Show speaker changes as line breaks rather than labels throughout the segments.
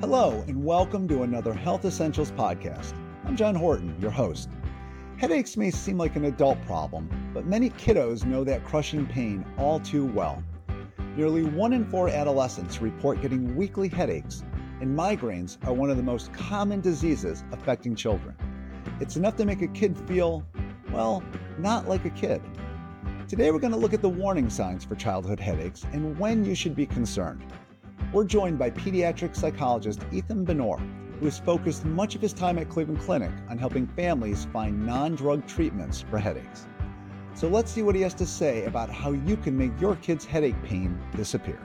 Hello, and welcome to another Health Essentials podcast. I'm John Horton, your host. Headaches may seem like an adult problem, but many kiddos know that crushing pain all too well. Nearly 1 in 4 adolescents report getting weekly headaches, and migraines are one of the most common diseases affecting children. It's enough to make a kid feel, well, not like a kid. Today we're going to look at the warning signs for childhood headaches and when you should be concerned. We're joined by pediatric psychologist Ethan Benor, who has focused much of his time at Cleveland Clinic on helping families find non-drug treatments for headaches. So let's see what he has to say about how you can make your kid's headache pain disappear.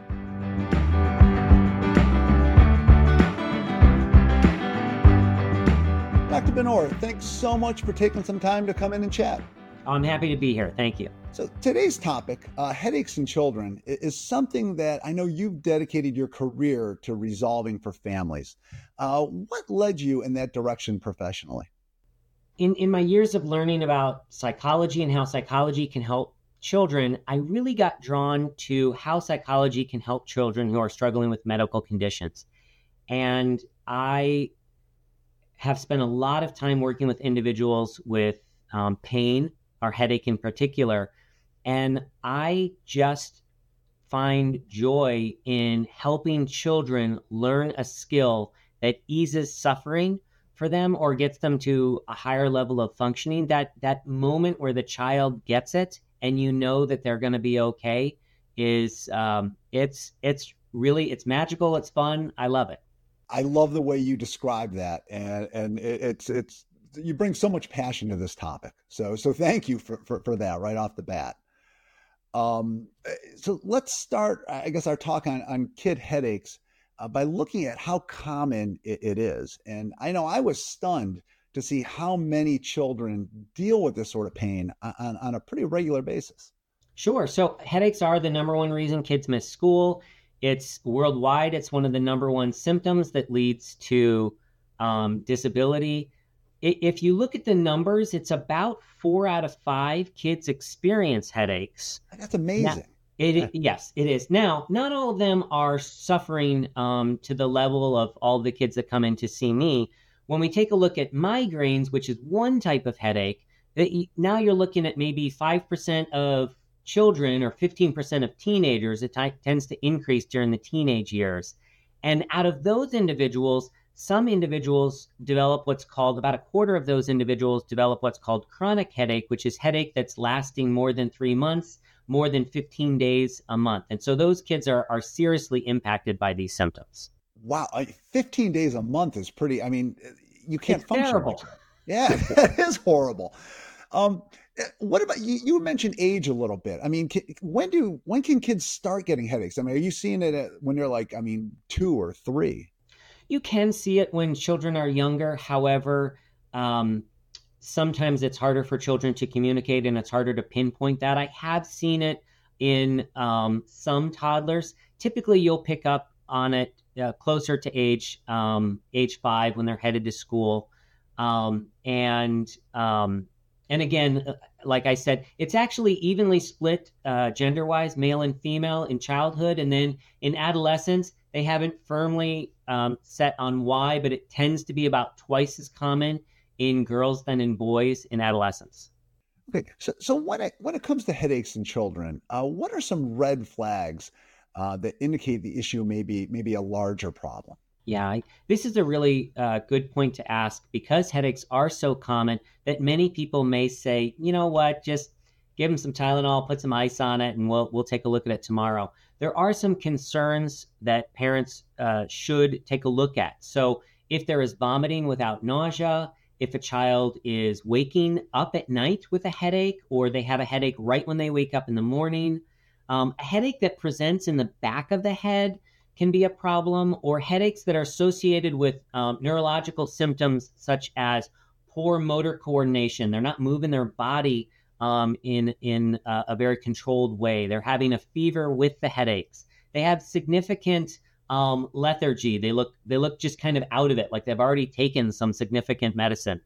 Dr. Benor, thanks so much for taking some time to come in and chat.
I'm happy to be here. Thank you.
So today's topic, headaches in children, is something that I know you've dedicated your career to resolving for families. What led you in that direction professionally?
In my years of learning about psychology and how psychology can help children, I really got drawn to how psychology can help children who are struggling with medical conditions. And I have spent a lot of time working with individuals with pain, or headache in particular, and I just find joy in helping children learn a skill that eases suffering for them or gets them to a higher level of functioning. That moment where the child gets it and you know that they're going to be okay is it's magical. It's fun. I love it.
I love the way you describe that, and it's you bring so much passion to this topic. So thank you for that right off the bat. So let's start, I guess, our talk on kid headaches by looking at how common it is. And I know I was stunned to see how many children deal with this sort of pain on a pretty regular basis.
Sure. So headaches are the number one reason kids miss school. It's worldwide. It's one of the number one symptoms that leads to disability. If you look at the numbers, it's about 4 out of 5 kids experience headaches.
That's amazing.
Yes, it is. Now, not all of them are suffering to the level of all the kids that come in to see me. When we take a look at migraines, which is one type of headache, now you're looking at maybe 5% of children or 15% of teenagers. It tends to increase during the teenage years. And out of those individuals, some individuals develop about a quarter of those individuals develop what's called chronic headache, which is headache that's lasting more than 3 months, more than 15 days a month. And so those kids are seriously impacted by these symptoms.
Wow. 15 days a month is pretty, you can't function.
Terrible.
Yeah, that is horrible. What about you mentioned age a little bit. When can kids start getting headaches? Are you seeing it when they're 2 or 3?
You can see it when children are younger. However, sometimes it's harder for children to communicate and it's harder to pinpoint that. I have seen it in some toddlers. Typically, you'll pick up on it closer to age 5 when they're headed to school. And again, like I said, it's actually evenly split gender-wise, male and female in childhood. And then in adolescence, they haven't firmly set on why, but it tends to be about twice as common in girls than in boys in adolescence.
Okay, so when it comes to headaches in children, what are some red flags that indicate the issue may be a larger problem?
Yeah, this is a really good point to ask because headaches are so common that many people may say, you know what, just give them some Tylenol, put some ice on it, and we'll take a look at it tomorrow. There are some concerns that parents should take a look at. So if there is vomiting without nausea, if a child is waking up at night with a headache, or they have a headache right when they wake up in the morning, a headache that presents in the back of the head can be a problem, or headaches that are associated with neurological symptoms such as poor motor coordination. They're not moving their body in a very controlled way. They're having a fever with the headaches. They have significant lethargy. They look just kind of out of it, like they've already taken some significant medicine.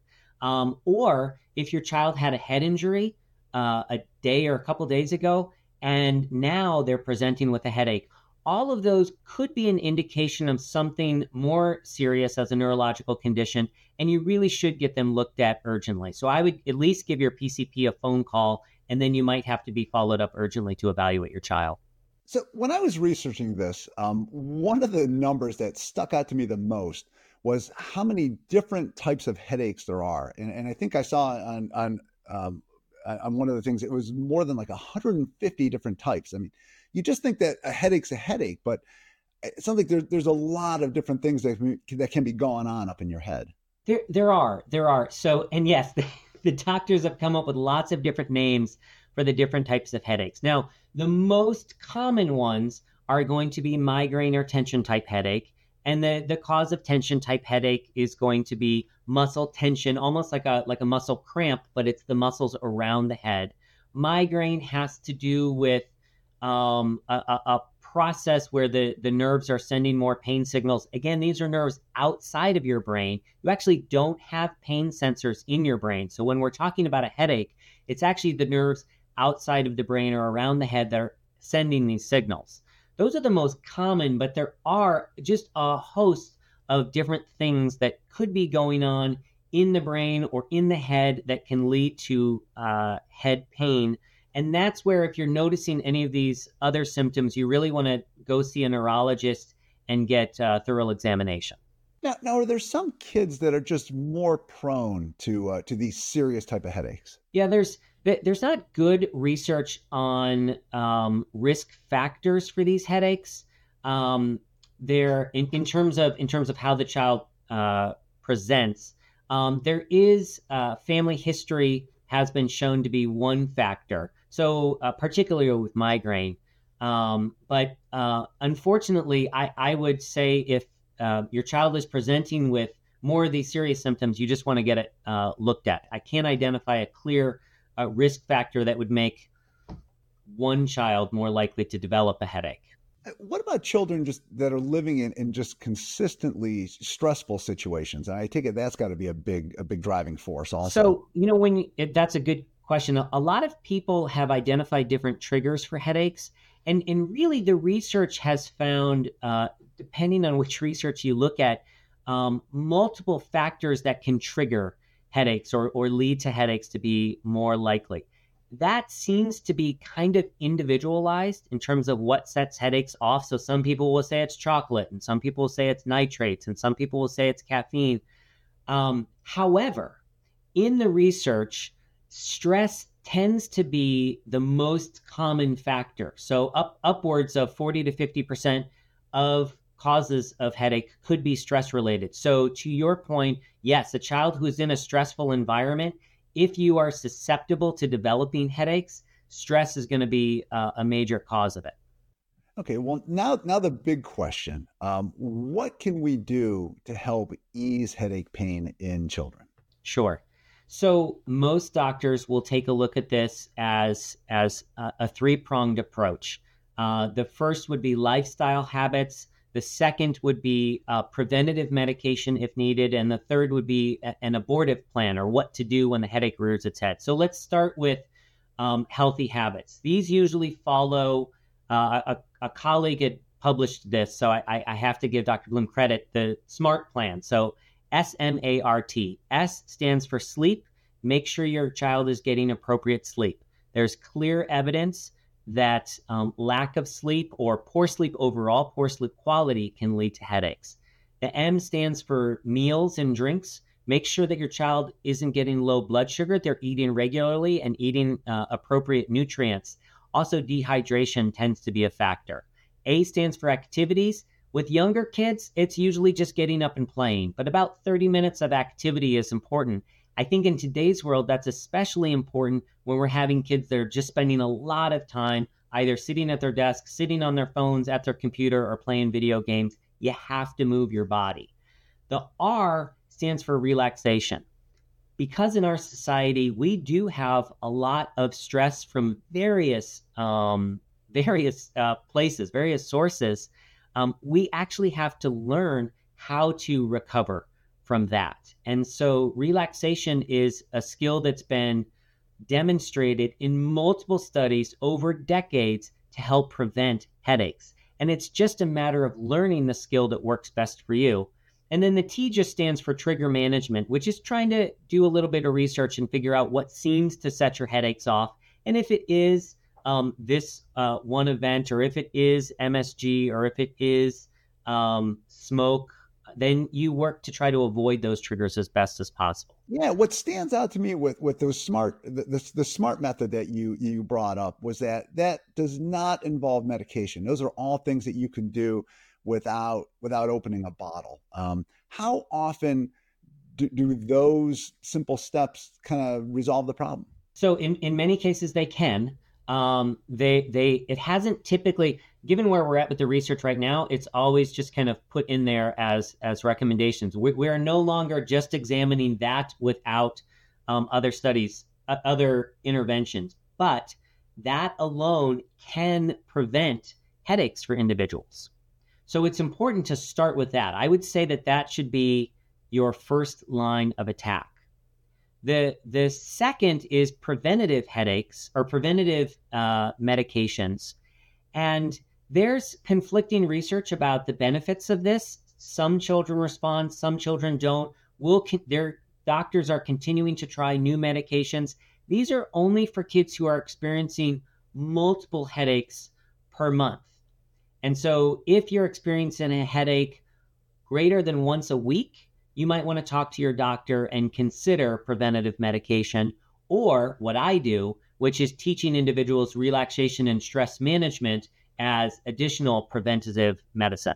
Or if your child had a head injury a day or a couple days ago, and now they're presenting with a headache. all of those could be an indication of something more serious as a neurological condition, and you really should get them looked at urgently. So I would at least give your PCP a phone call, and then you might have to be followed up urgently to evaluate your child.
So when I was researching this, one of the numbers that stuck out to me the most was how many different types of headaches there are. And I think I saw on one of the things, it was more than like 150 different types. I mean, you just think that a headache's a headache, but it sounds like there's a lot of different things that can be going on up in your head.
There are. So, and yes, the doctors have come up with lots of different names for the different types of headaches. Now, the most common ones are going to be migraine or tension type headache. And the cause of tension type headache is going to be muscle tension, almost like a muscle cramp, but it's the muscles around the head. Migraine has to do with a process where the nerves are sending more pain signals. Again, these are nerves outside of your brain. You actually don't have pain sensors in your brain. So when we're talking about a headache, it's actually the nerves outside of the brain or around the head that are sending these signals. Those are the most common, but there are just a host of different things that could be going on in the brain or in the head that can lead to head pain. And that's where, if you're noticing any of these other symptoms, you really want to go see a neurologist and get thorough examination.
Now, are there some kids that are just more prone to these serious type of headaches?
Yeah, there's not good research on risk factors for these headaches. There, in terms of how the child presents, there is family history has been shown to be one factor. So particularly with migraine, but unfortunately, I would say if your child is presenting with more of these serious symptoms, you just want to get it looked at. I can't identify a clear risk factor that would make one child more likely to develop a headache.
What about children just that are living in just consistently stressful situations? And I take it that's got to be a big driving force also.
So, that's a good question. A lot of people have identified different triggers for headaches. And really the research has found, depending on which research you look at, multiple factors that can trigger headaches or lead to headaches to be more likely. That seems to be kind of individualized in terms of what sets headaches off. So some people will say it's chocolate, and some people will say it's nitrates, and some people will say it's caffeine. However, in the research, stress tends to be the most common factor. So upwards of 40 to 50% of causes of headache could be stress related. So to your point, yes, a child who's in a stressful environment, if you are susceptible to developing headaches, stress is going to be a major cause of it.
Okay, well, now the big question, what can we do to help ease headache pain in children?
Sure. So most doctors will take a look at this as a three-pronged approach. The first would be lifestyle habits. The second would be preventative medication if needed. And the third would be an abortive plan, or what to do when the headache rears its head. So let's start with healthy habits. These usually follow, a colleague had published this, so I have to give Dr. Bloom credit, the SMART plan. So SMART. S stands for sleep. Make sure your child is getting appropriate sleep. There's clear evidence that lack of sleep or poor sleep overall, poor sleep quality, can lead to headaches. The M stands for meals and drinks. Make sure that your child isn't getting low blood sugar, they're eating regularly and eating appropriate nutrients. Also, dehydration tends to be a factor. A stands for activities. With younger kids, it's usually just getting up and playing, but about 30 minutes of activity is important. I think in today's world, that's especially important when we're having kids that are just spending a lot of time either sitting at their desk, sitting on their phones, at their computer, or playing video games. You have to move your body. The R stands for relaxation. Because in our society, we do have a lot of stress from various places, various sources. We actually have to learn how to recover from that. And so relaxation is a skill that's been demonstrated in multiple studies over decades to help prevent headaches. And it's just a matter of learning the skill that works best for you. And then the T just stands for trigger management, which is trying to do a little bit of research and figure out what seems to set your headaches off. And if it is this one event, or if it is MSG, or if it is smoke, then you work to try to avoid those triggers as best as possible.
Yeah, what stands out to me with those the SMART method that you brought up was that does not involve medication. Those are all things that you can do without opening a bottle. How often do those simple steps kind of resolve the problem?
So in many cases they can. It hasn't typically, given where we're at with the research right now, it's always just kind of put in there as recommendations. We are no longer just examining that without other studies, other interventions, but that alone can prevent headaches for individuals. So it's important to start with that. I would say that should be your first line of attack. The second is preventative headaches or preventative medications. And there's conflicting research about the benefits of this. Some children respond, some children don't. Their doctors are continuing to try new medications. These are only for kids who are experiencing multiple headaches per month. And so if you're experiencing a headache greater than once a week, you might want to talk to your doctor and consider preventative medication, or what I do, which is teaching individuals relaxation and stress management as additional preventative medicine.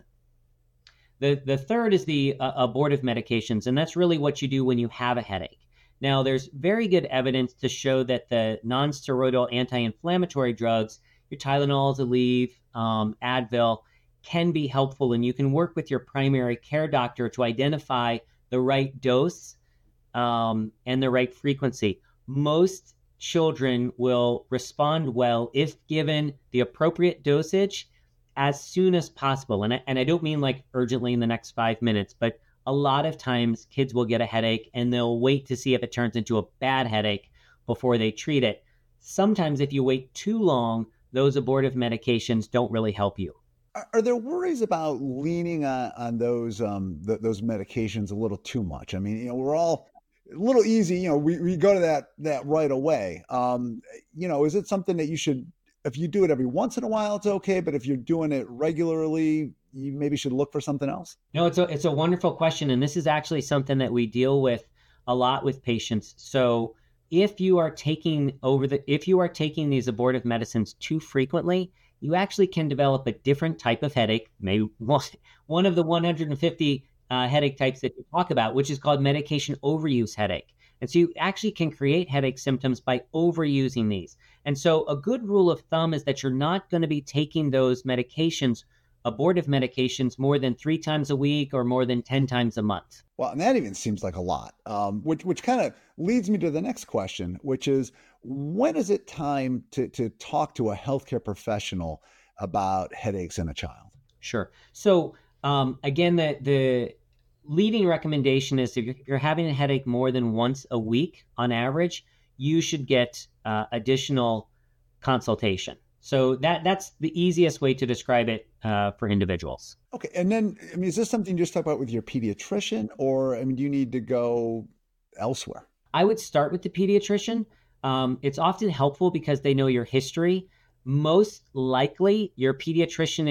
The third is the abortive medications, and that's really what you do when you have a headache. Now, there's very good evidence to show that the nonsteroidal anti-inflammatory drugs, your Tylenol, Aleve, Advil, can be helpful, and you can work with your primary care doctor to identify the right dose and the right frequency. Most children will respond well if given the appropriate dosage as soon as possible. And I don't mean like urgently in the next 5 minutes, but a lot of times kids will get a headache and they'll wait to see if it turns into a bad headache before they treat it. Sometimes if you wait too long, those abortive medications don't really help you.
Are there worries about leaning on those medications a little too much? I mean, we're all a little easy. We go to that right away. Is it something that you should, if you do it every once in a while, it's okay, but if you're doing it regularly, you maybe should look for something else?
No, it's a wonderful question, and this is actually something that we deal with a lot with patients. So if you are taking these abortive medicines too frequently, you actually can develop a different type of headache, maybe one of the 150 headache types that you talk about, which is called medication overuse headache. And so you actually can create headache symptoms by overusing these. And so a good rule of thumb is that you're not going to be taking those medications, abortive medications, more than 3 times a week or more than 10 times a month.
Well, and that even seems like a lot, which kind of leads me to the next question, which is, when is it time to talk to a healthcare professional about headaches in a child?
Sure. So again, the leading recommendation is if you're having a headache more than once a week on average, you should get additional consultation. So that's the easiest way to describe it for individuals.
Okay. And then, is this something you just talk about with your pediatrician, or, do you need to go elsewhere?
I would start with the pediatrician. It's often helpful because they know your history. Most likely, if your pediatrician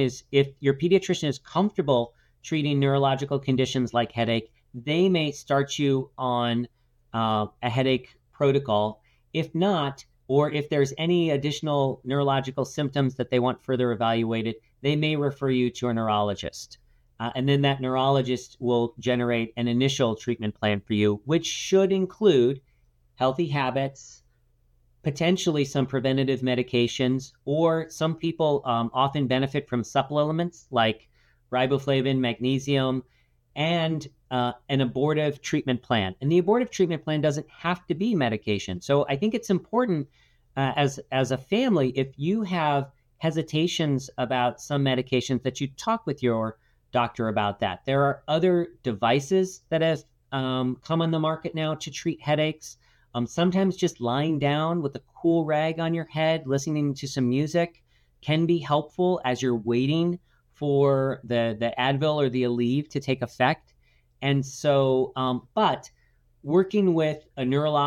is comfortable treating neurological conditions like headache, they may start you on a headache protocol. If not, or if there's any additional neurological symptoms that they want further evaluated, they may refer you to a neurologist. And then that neurologist will generate an initial treatment plan for you, which should include healthy habits, potentially some preventative medications, or some people often benefit from supplements like riboflavin, magnesium, and an abortive treatment plan. And the abortive treatment plan doesn't have to be medication. So I think it's important as a family, if you have hesitations about some medications, that you talk with your doctor about that. There are other devices that have come on the market now to treat headaches. Sometimes just lying down with a cool rag on your head, listening to some music can be helpful as you're waiting for the Advil or the Aleve to take effect. And so, but working with a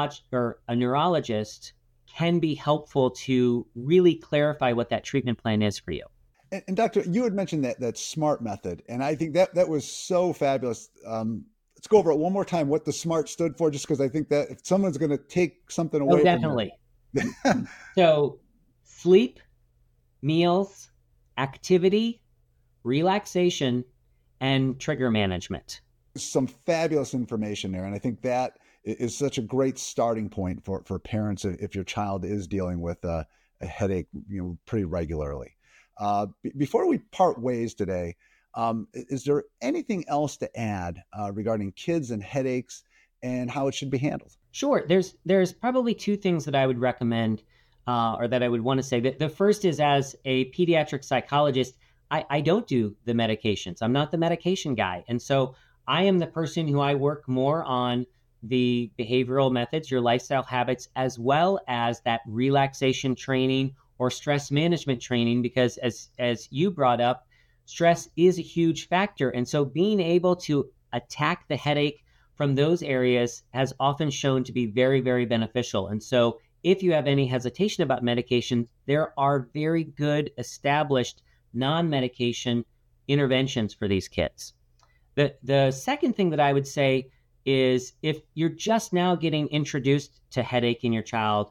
neurologist can be helpful to really clarify what that treatment plan is for you.
And Doctor, you had mentioned that SMART method, and I think that was so fabulous. Let's go over it one more time, what the SMART stood for, just because I think that if someone's going to take something away
definitely.
from it.
So sleep, meals, activity, relaxation, and trigger management.
Some fabulous information there. And I think that is such a great starting point for parents if your child is dealing with a headache, pretty regularly. Before we part ways today, is there anything else to add regarding kids and headaches and how it should be handled?
Sure. There's probably two things that I would recommend or that I would want to say. The first is, as a pediatric psychologist, I don't do the medications. I'm not the medication guy. And so I am the person who I work more on the behavioral methods, your lifestyle habits, as well as that relaxation training or stress management training, because as you brought up, stress is a huge factor. And so being able to attack the headache from those areas has often shown to be very, very beneficial. And so if you have any hesitation about medication, there are very good established non-medication interventions for these kids. The second thing that I would say is, if you're just now getting introduced to headache in your child,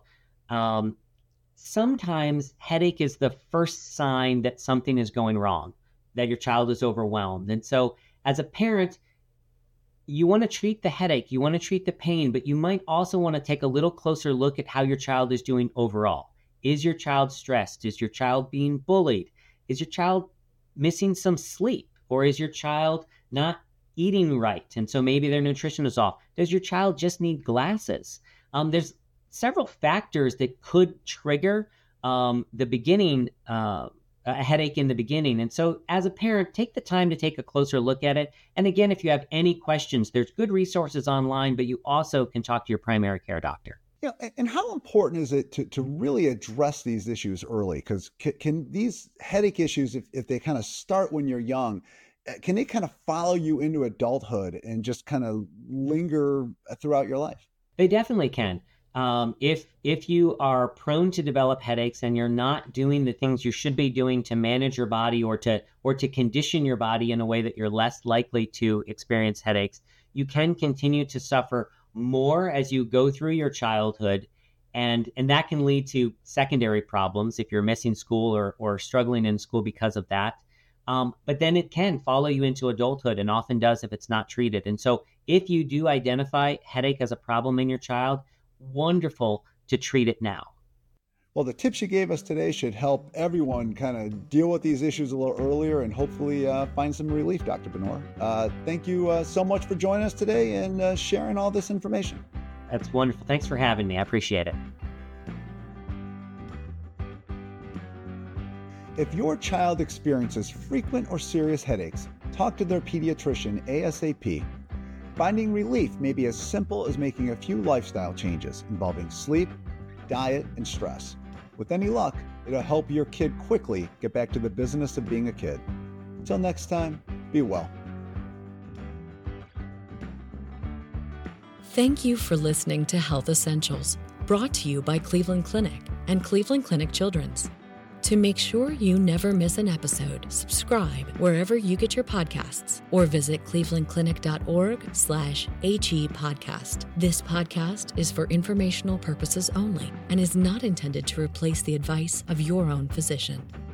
sometimes headache is the first sign that something is going wrong, that your child is overwhelmed. And so as a parent, you want to treat the headache, you want to treat the pain, but you might also want to take a little closer look at how your child is doing overall. Is your child stressed? Is your child being bullied? Is your child missing some sleep? Or is your child not eating right? And so maybe their nutrition is off. Does your child just need glasses? There's several factors that could trigger the beginning, a headache in the beginning. And so as a parent, take the time to take a closer look at it. And again, if you have any questions, there's good resources online, but you also can talk to your primary care doctor.
Yeah, and how important is it to really address these issues early? Because can these headache issues, if they kind of start when you're young, can they kind of follow you into adulthood and just kind of linger throughout your life?
They definitely can. If you are prone to develop headaches and you're not doing the things you should be doing to manage your body or to condition your body in a way that you're less likely to experience headaches, you can continue to suffer more as you go through your childhood, and that can lead to secondary problems if you're missing school or struggling in school because of that. But then it can follow you into adulthood, and often does if it's not treated. And so if you do identify headache as a problem in your child, wonderful to treat it now.
Well, the tips you gave us today should help everyone kind of deal with these issues a little earlier and hopefully find some relief, Dr. Benor. Thank you so much for joining us today and sharing all this information.
That's wonderful. Thanks for having me. I appreciate it.
If your child experiences frequent or serious headaches, talk to their pediatrician ASAP. Finding relief may be as simple as making a few lifestyle changes involving sleep, diet, and stress. With any luck, it'll help your kid quickly get back to the business of being a kid. Until next time, be well.
Thank you for listening to Health Essentials, brought to you by Cleveland Clinic and Cleveland Clinic Children's. To make sure you never miss an episode, subscribe wherever you get your podcasts or visit clevelandclinic.org/HE podcast. This podcast is for informational purposes only and is not intended to replace the advice of your own physician.